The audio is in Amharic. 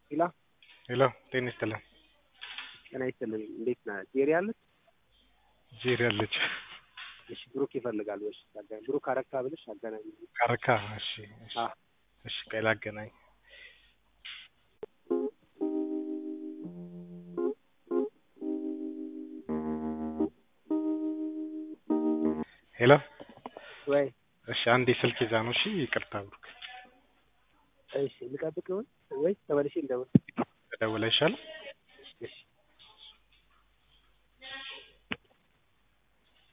ሄሎ ሄሎ ጤና ይስጥልን። ጤና ይስጥልኝ። እንዴት ነህ? ጄሪ አለች? ጄሪ አለች። እሺ ብሩክ ይፈልጋል። እሺ ታገናኝ። ብሩክ አረካ ብለሽ አገናኝ። አረካ እሺ እሺ አ እሺ ቆይ ላገናኝ። ሄሎ ወይ እሺ አንዴ ስልክ ይዛ ነው። እሺ ይቅርታ ብሩክ። እሺ ልጠብቅ ወይ ተመልሼ እንደውል። ተደውላ ይሻላል። እሺ